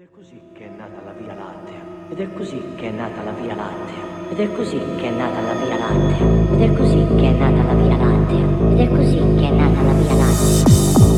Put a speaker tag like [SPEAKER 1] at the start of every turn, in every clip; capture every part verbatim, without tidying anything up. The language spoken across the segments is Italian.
[SPEAKER 1] è così che è nata la Via Lattea. Ed è così che è nata la Via Lattea. Ed è così che è nata la Via Lattea. Ed è così che è nata la Via Lattea. Ed è così che è nata la Via Lattea.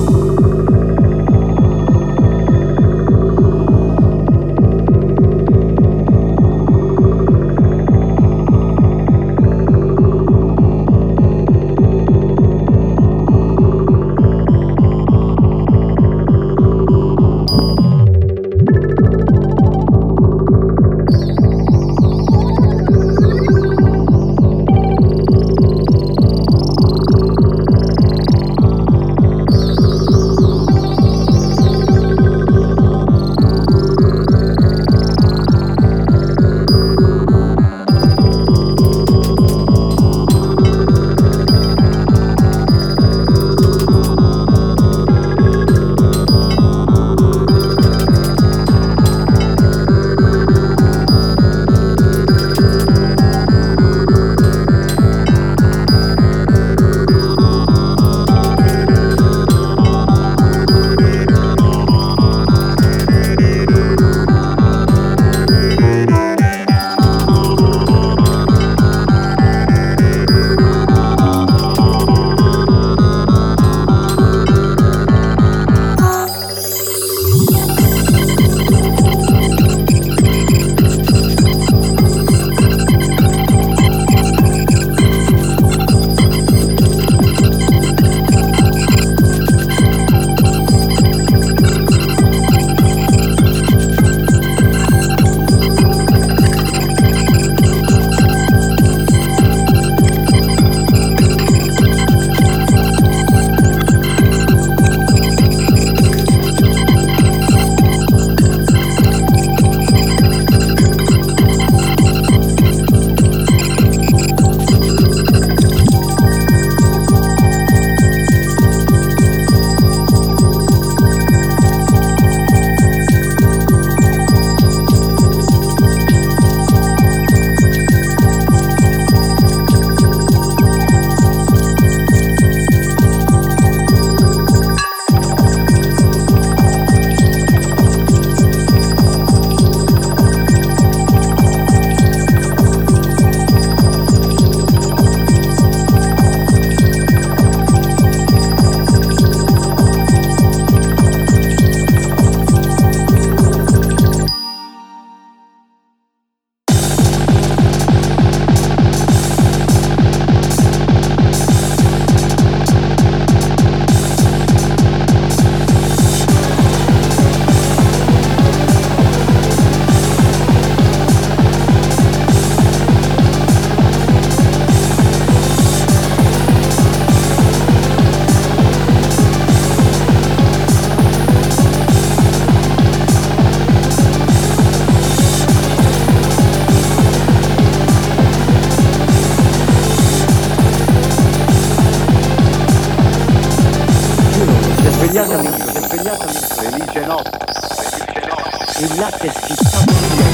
[SPEAKER 2] Svegliatami, svegliatami, felice notte, felice notte.
[SPEAKER 1] Il latte è schizzato via.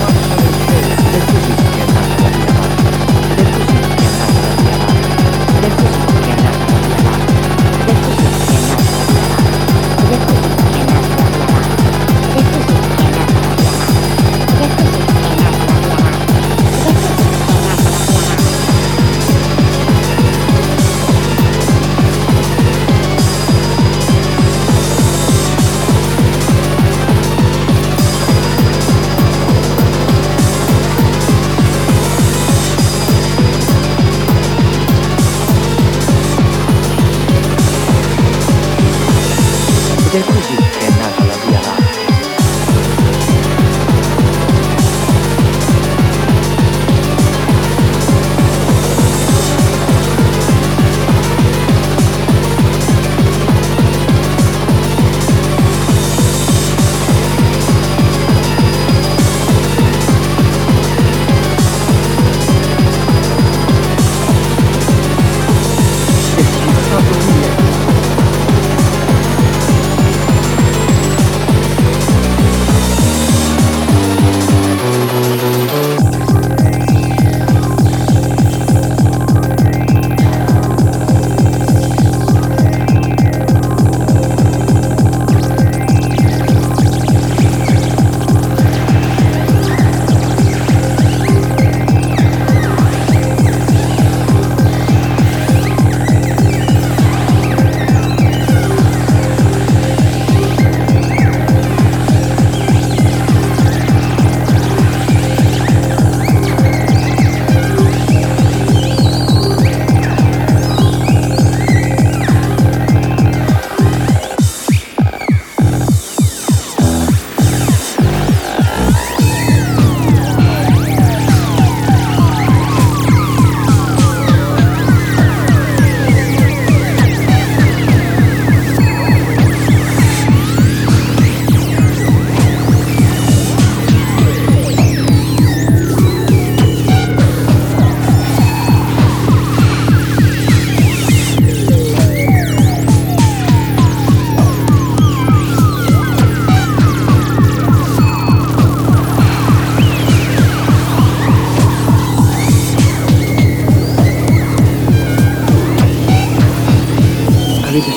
[SPEAKER 1] Ed è così che è nata la Via Lattea. Ed è così che è nata la Via Lattea. Ed è così che è nata la Via Lattea. Ed è così che è nata la Via Lattea. Ed è così che è nata la Via Lattea. Ed è così che è nata la Via Lattea. Ed è così che è nata la Via Lattea. Ed è così che è nata la Via Lattea.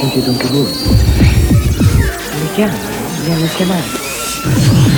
[SPEAKER 1] sentito anche voi. Mi chiamano, mi hanno chiamato.